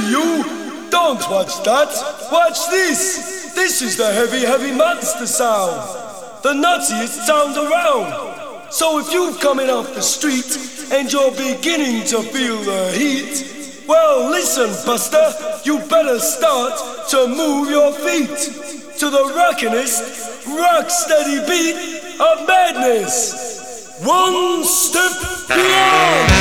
you! Don't watch that! Watch this! This is the heavy, heavy monster sound! The nuttiest sound around! So if you're coming off the street and you're beginning to feel the heat, well, listen, Buster, you better start to move your feet to the rockinest, rock-steady beat of madness. One step beyond!